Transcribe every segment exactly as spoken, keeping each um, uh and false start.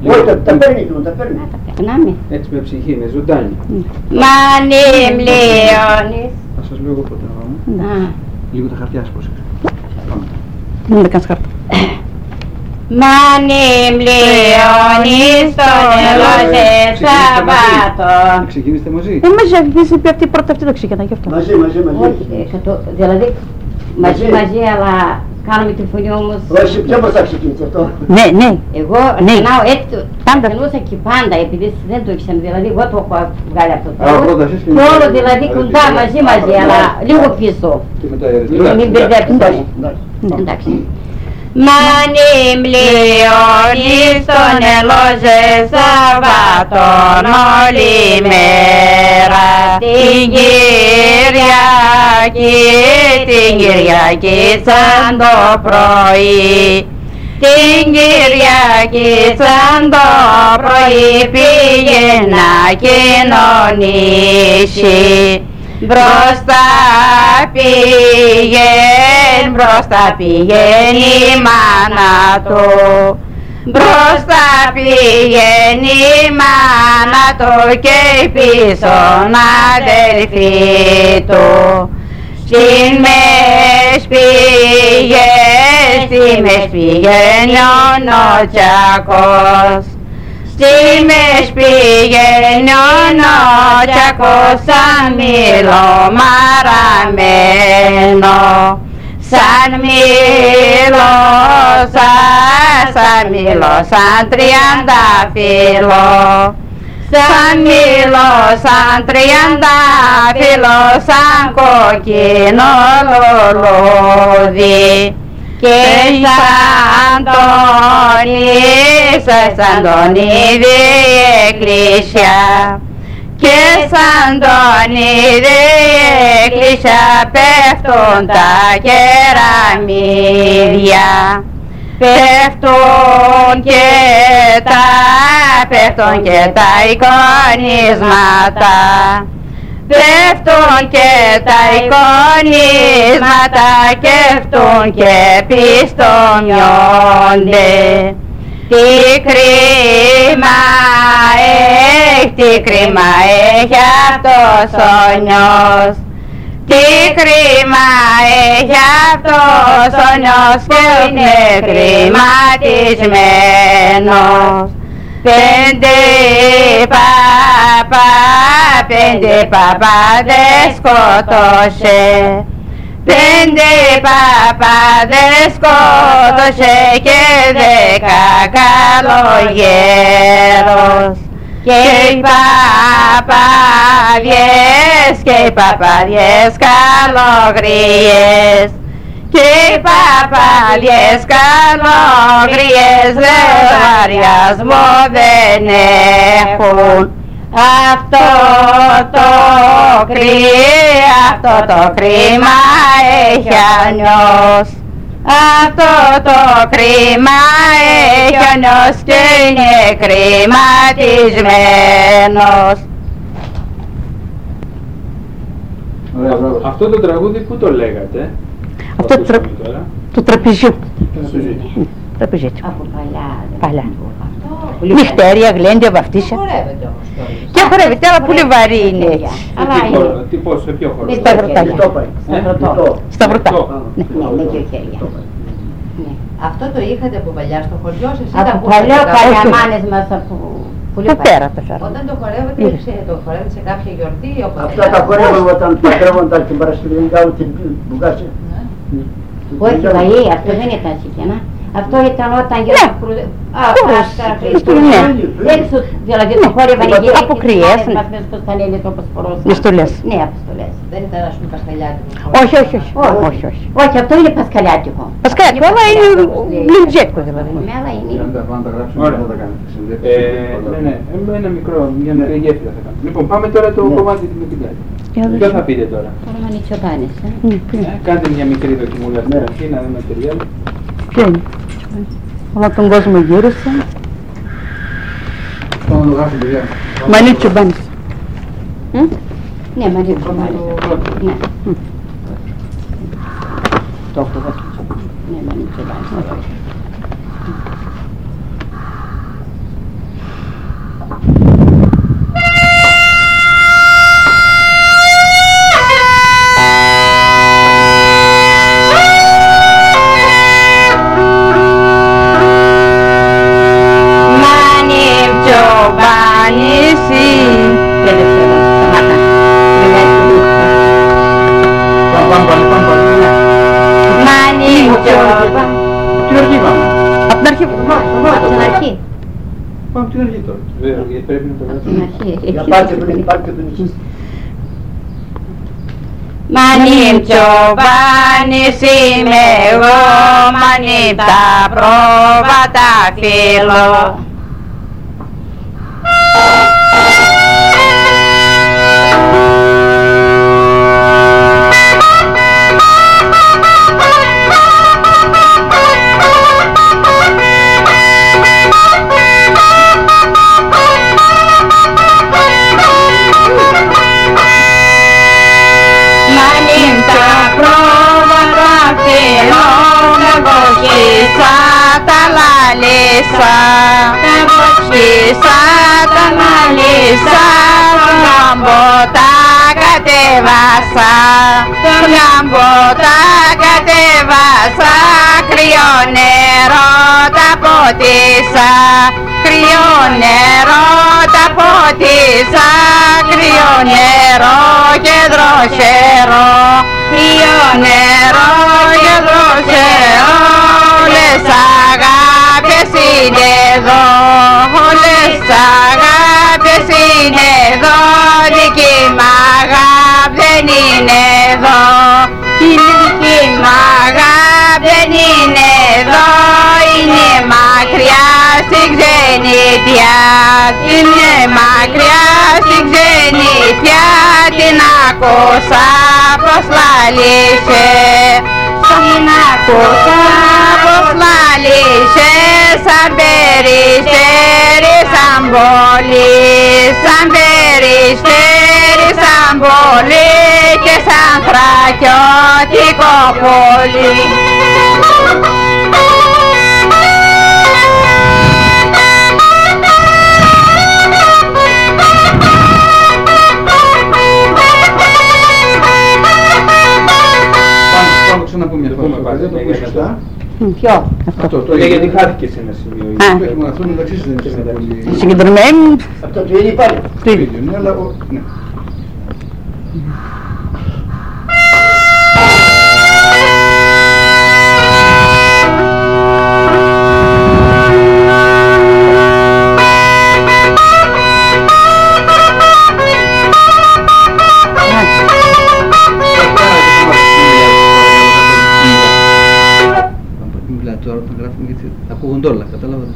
Όχι, τα παίρνει και τα παίρνει. Περνάμε. Έτσι με ψυχή, με ζωντάνι. Μανίμ Λεόνης. Θα σας λέω εγώ πρώτα. Λίγο τα χαρτιά σας προσέξτε. Δεν τα κάνεις χαρτί. Μανίμ Λεόνης τον ελώσε Σαββάτο. Ξεκινήστε μαζί. Δεν μας αφήσει πει αυτή πρώτα αυτή το ξεκινά γι' αυτό. Μαζί, μαζί, μαζί. Όχι, δηλαδή μαζί μαζί αλλά κάνουμε τη φωνή όμως. Όχι, ποιο μας θα ξεκινήσει αυτό. Ναι, ναι. Εγώ ξεκινάω έτσι, πάντα εννοούσα και πάντα επειδή δεν το ήξερα, δηλαδή εγώ το έχω βγάλει από το τέλος. Και όλο δηλαδή κοντά μαζί μαζί, αλλά λίγο πίσω. Μην μπερδέψεις. Εντάξει. Μανίμ Λεόνης τον ελώζε Σαββάτον όλη μέρα. Την Κυριακή, την Κυριακή σαν το πρωί. Την Κυριακή σαν το πρωί πήγε να κοινωνήσει. Μπροστά πήγαινε, μπροστά πήγαινε η μάνα του. Μπροστά πήγαινε η μάνα του και πίσω αδελφή του. Στην μες πήγαινε, στη μες πήγαινε ο Νότσακος. Στη μες πήγαινε ο Νότσακος σαν μήλο μαραμένο. Σαν μήλο, σαν μήλο, σαν τριαντάφυλλο. Σαν μήλο, σαν τριαντάφυλλο, σαν κόκκινο λουλούδι. Και σαν τον Ίσα, σαν τον ίδιο εκκλησιά. Και σαν τον ίδιο εκκλησιά πέφτουν τα κεραμίδια. Πέφτουν και τα, πέφτουν και τα εικονίσματα. Πέφτουν και τα εικονίσματα και φτούν και πιστομιώνται. Τι κρίμα έχει, τι κρίμα έχει αυτός ο νιός. Τι κρίμα έχει αυτός ο νιός και είναι κρηματισμένος. Πέντε παπά, πέντε παπάδες σκότωσε. Πέντε παπάδες σκότωσε και δέκα καλογέρος. Και οι παπαδιές, και οι παπαδιές καλογρίες. Και οι παπαδιές καλογρίες λογαριασμό δεν έχουν. Αυτό το κρίμα, αυτό το κρίμα έχει ανιώσει. Αυτό το κρίμα έχει ανιώσει και είναι κρηματισμένος. Ωραία, μπράβο. Αυτό το τραγούδι πού το λέγατε? Αυτό το, τρα... του τραπεζιού. Τραπεζιού. Από παλιά. Παλιά. Νυχτέρια, γλέντια, βαφτίσια. Και χορεύεται, αλλά πολύ βαρύ είναι έτσι. Τι πώς, σε ποιο χώρο? Στα βρωτάκια. Στα βρωτά. Ναι, με δύο χέρια. Αυτό το είχατε από παλιά στο χωριό σας? Από παλιά, παλιά μάνες μας από πολύ πέρα το φέρω. Όταν το χορεύετε, το χορεύετε σε κάποια γιορτή? Αυτά τα χορεύαμε όταν πατρεύονταν την Παρασκευηνικά την Μπουγάση. Όχι, παλιή, αυτό δεν ήταν σικένα. Αυτό ήταν όταν γύρω έξω, δηλαδή το χόρευαν οι γυναίκες αποκριές, μας μέσα στο στανέλι το όπως φορούσαν. Με στολές. Ναι, από στολές. Δεν ήταν ας πούμε πασκαλιάτικο. Όχι, όχι, όχι. Όχι, όχι. Όχι, αυτό είναι πασκαλιάτικο. Πασκαλιάτικο, αλλά είναι μπλουτζέτικο δηλαδή. Με άλλα είναι. Αν τα γράψουμε, δεν θα τα κάνετε. Ναι, ναι, ένα μικρό, μια μικρή γέφυρα θα κάνουμε. Λοιπόν, πάμε τώρα το κομμάτι με την πλάτη. Ποιο θα πείτε τώρα? Τώρα μανιτσιοπάνες. Κάντε μια μικρή δοκιμούλα στην αρχή να δούμε material. Ποιο είναι? Όλο τον κόσμο γύρισε. Πάμε να το γράψουμε, παιδιά. Μανί Τσουμπάνης. Ναι, Μανί Τσουμπάνης. Ναι. Το αυτό θα Ναι, Μανί Τσουμπάνης. πάμε από την αρχή τώρα. Βέβαια, γιατί πρέπει να το γράψουμε. Για πάρτε πριν, πάρτε πριν. Μανίμ τσοβάνης είμαι εγώ, μανίμ τα πρόβατα φύλλω. Τα βοσκήσα, τα μαλίσα, τον γάμπο τα κατέβασα, τον γάμπο τα κατέβασα, κρυό νερό τα ποτίσα, κρυό νερό τα ποτίσα, κρυό νερό και δροσερό, κρυό νερό και δροσερό, όλες αγάπες είναι εδώ, όλες αγάπες είναι εδώ, δική μ' αγάπη δεν είναι εδώ, η δική μ' αγάπη δεν είναι εδώ, είναι μακριά στην ξενιτιά, είναι μακριά στην ξενιτιά, την άκουσα πως λαλήσε, την άκουσα πως λαλήσε, σαν περιστέρι, σαν πόλη, σαν περιστέρι, σαν πόλη και σαν θρακιώτικο πόλη. Να πούμε μια φορά, δεν το ακούεις σωστά. Ποιο? Αυτό το λέει γιατί χάθηκε σε ένα σημείο. Αυτό μεταξύ σας δεν είναι πολύ... Συγκεντρωμένη. Αυτό το ίδιο πάλι. Το ίδιο, ναι, αλλά... ναι. Τώρα θα γράφουμε γιατί ακούγονται όλα, καταλάβατε.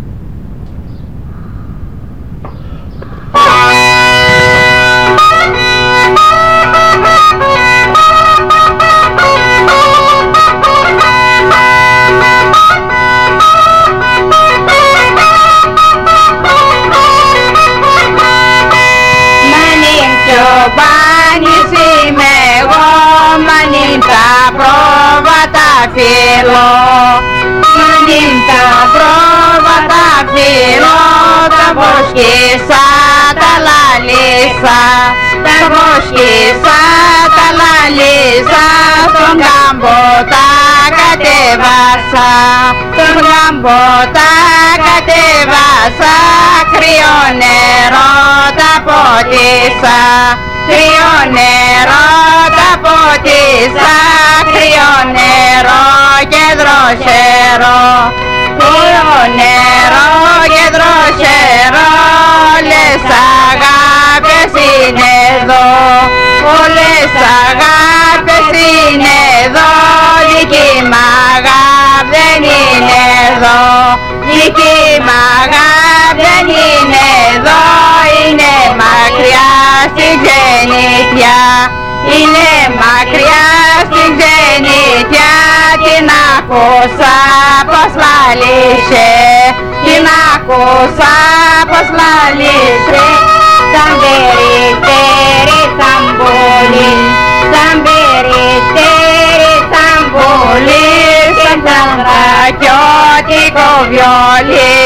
Μανίμ τσοβάνης είμαι εγώ, μανίμ τα πρόβατα φύλλω. Μανίμ τα πρόβατα φύλλω, τα βοσκήσα, τα λαλίσα, τα βοσκήσα, τα λαλίσα, στον γάμπο τα κατέβασα, στον γάμπο τα κατέβασα, κρυό νερό τα ποτίσα, κρυό νερό τα ποτίσα, κρυό νερό και δροσερό, κρυό νερό και δροσερό, όλες αγάπες είναι εδώ, όλες αγάπες είναι εδώ, δική μ' αγάπη δεν είναι εδώ, δική μ' αγάπη δεν είναι εδώ, είναι μακριά στην ξενιτιά, είναι μακριά στην ξενιτιά, την άκουσα πως λαλήσε, την άκουσα πως λαλήσε, σαν περιστέρι, σαν πόλη, σαν περιστέρι, σαν πόλη, σαν θρακιώτικο βιολί.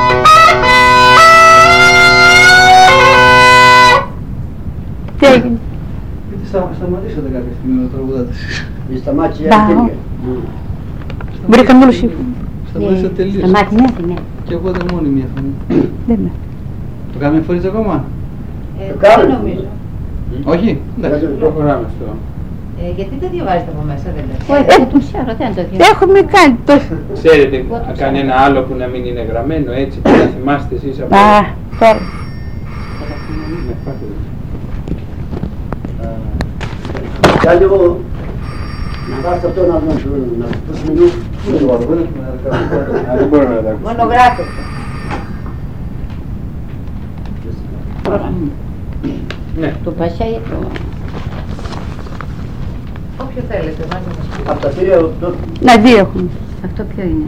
Τι έγινε? Γιατί σταματήσατε κάποια στιγμή να τραγουδάτε εσείς. Σταμάτησε για τελεία. Βρήκα μόνο σύμφωνο. Σταματήσατε τελείως. Σταμάτησε, ναι. Και εγώ ήταν μόνη μία φωνή. Δεν με. Το κάνουμε φορείς ακόμα? Ε, δεν νομίζω. Όχι? Εντάξει. Το χωράμε αυτό. Ε, γιατί δεν διαβάζετε από μέσα, δεν Όχι, είναι. δεν το ξέρω, δεν το ξέρω. Έχουμε κάνει το... Ξέρετε κανένα άλλο που να μην είναι γραμμένο έτσι, που να θυμάστε εσείς από... Α, τώρα. Ναι, πάτε. Για λίγο να βάζετε αυτό να δούμε να τους μιλούν. Δεν μπορώ να τα ακούσω. Μονογράφεται. Τώρα, Ναι. το Πασιά ή το... Όποιο θέλετε, βάζετε μας πείτε. Από τα τρία, το- Να δύο έχουμε. Αυτό ποιο είναι?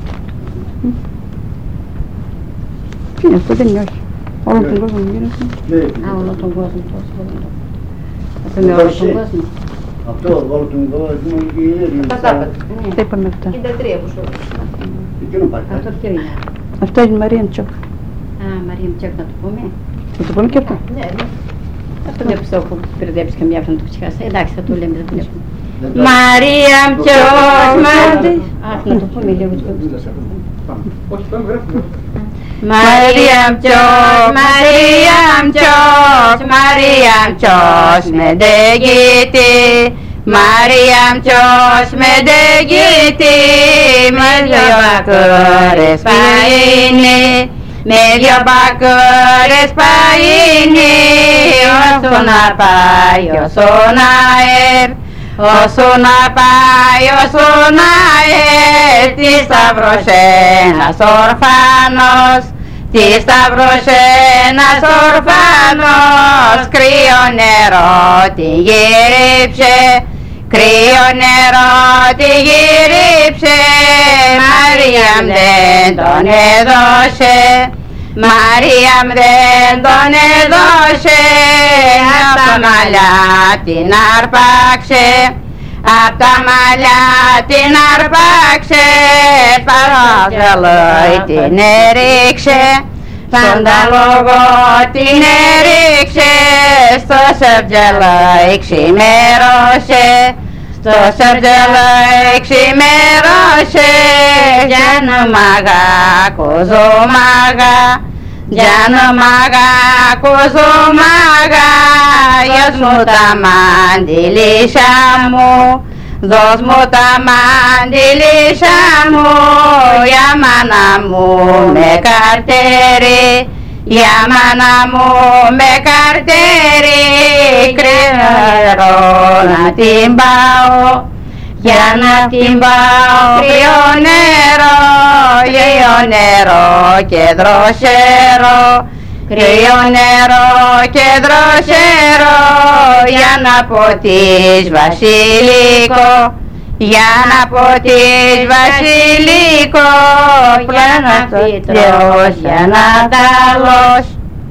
Τι είναι αυτό, δεν είναι όχι. Όλο τον κόσμο γύρω σου. ναι, Α, όλο τον κόσμο τόσο. Αυτό με όλο τον κόσμο. αυτό όλο τον κόσμο και η ίδια. Τα τάπατε. Τα είπαμε αυτά. πενήντα τρία που σου έδωσα. Εκείνο πάει. Αυτό ποιο είναι? Αυτό είναι η Μαρία Τσόκ. Α, Μαρία Μτσέκ, να το πούμε. Θα το πούμε και αυτό. Ναι, ναι. Αυτό δεν πιστεύω που μπερδέψει καμιά φορά να το ξεχάσει. Εντάξει, θα το λέμε, δεν το βλέπουμε. Δεν τα- Μαρία Μτσόκ, Μαρία. Αχ, να το πούμε λίγο. Όχι, πάμε, γράφουμε. Μαρία Μτσόκ, Μαρία Μτσόκ, Μαρία Μτσόκ, με ντεγίτη. Μαρία Μτσόκ, με ντεγίτη. Με δυο μπακούρες παΐνι. Με δυο μπακούρες παΐνι. Όσο να πάει, όσο να έρθει. Όσο να πάει, όσο να έρθει, σταυρός ένας ορφάνος, τι σταυρός ένας ορφάνος, κρύο νερό τη γύριψε, κρύο νερό τη γύριψε, Μαρία μου δεν τον έδωσε, Μαρία μου δεν τον έδωσε, απ' τα μαλλιά την άρπαξε, απ' τα μαλλιά την άρπαξε, παράζελοι την έριξε, στον ταλόγο την έριξε, στο σερτζελόι ξημέρωσε, στο σερτζελόι ξημέρωσε, για νομάγα κουζούμαγα, για νομάγα κουζούμαγα, γιος μου τα μαντιλίσια μου, δώσ' μου τα μαντιλίσια μου, για μάνα μου με καρτέρι, για μάνα μου με καρτέρι, κρύο νερό να την πάω, για να την πάω κρύο νερό, κρύο νερό και δροσερό, κρύο νερό και δροσερό, για να ποτίς βασιλικό, για να ποτίς βασιλικό, για να φυτρός, για να ταλός.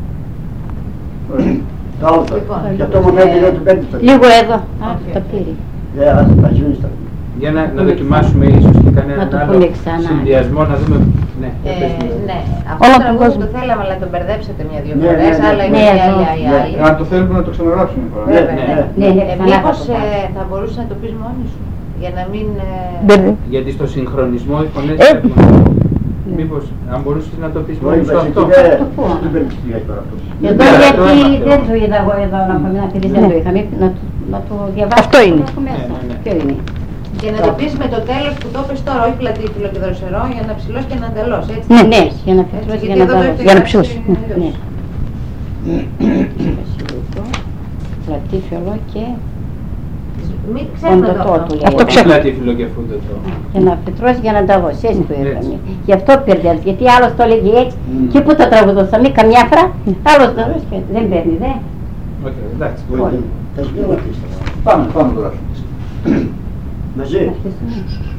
Το άλλο το- γι' αυτό μου φαίνεται ότι πέντε το- Λίγο εδώ. Α, το πήρε. Ε, ας τα ζουν στα- Για να, να δοκιμάσουμε ίσως και Να κανέναν το άλλο πούμε ξανά. συνδυασμό, να δούμε. Ναι, για Ε, πες μου. ναι, αυτό Όλο το τον τραγούδι κόσμο. το θέλαμε, αλλά τον μπερδέψατε μια-δύο Ναι, φορές. ναι, ναι. Άλλα Ναι, είναι η εδώ. άλλη, η άλλη. Ναι. Αν το θέλουμε να το ξαναγράψουμε φορά. Ναι, Βέβαια. ναι. Ναι, ναι, Ε, ξανά μήπως θα το ε, κάνω. θα μπορούσε να το πεις μόνη σου, για να μην... ε, Μπερδε. Γιατί στο συγχρονισμό οι φωνές Ε, έχουν. Μήπως, αν μπορούσες να το πεις Όχι, μόνο σου βασική αυτό. δεν- το πω. δεν παίρνει τη δουλειά τώρα αυτός. Εδώ Ναι, γιατί το έμαθα. δεν το είδα εγώ εδώ να πούμε, επειδή δεν το είχαμε, να το, να το διαβάσω. Αυτό είναι. το έχω μέσα. Ναι, ναι, ναι. Ποιο είναι? Και να το πεις με το τέλος που το πες τώρα, όχι πλατήφυλλο και δροσερό, για να ψηλώσει και να αντελώσει, έτσι. Ναι, ναι, για να Έτσι, φυτρώσει, γιατί για να εδώ το δω. έχετε για να γράψει ψηλώσει. αλλιώς. Ναι. Βασιλικό, πλατήφυλλο και Μην ξεχνάτε οντοτό αυτό. του λέει. Αυτό εδώ. ξέρω. Πλάτη φιλοκεφούντο το. Για να φυτρώσει, για να τα δώσει, έτσι το Έτσι. είχαμε. Γι' αυτό μπερδεύει, γιατί άλλος το έλεγε έτσι Μμ. και που το τραγουδούσαμε καμιά φορά, άλλος το έλεγε, δεν παίρνει, δε. Όχι, εντάξει. Όχι, θα σου πει ο Ματής. Πάμε, πάμε τώρα. Μαζί. Να αρχίσουμε.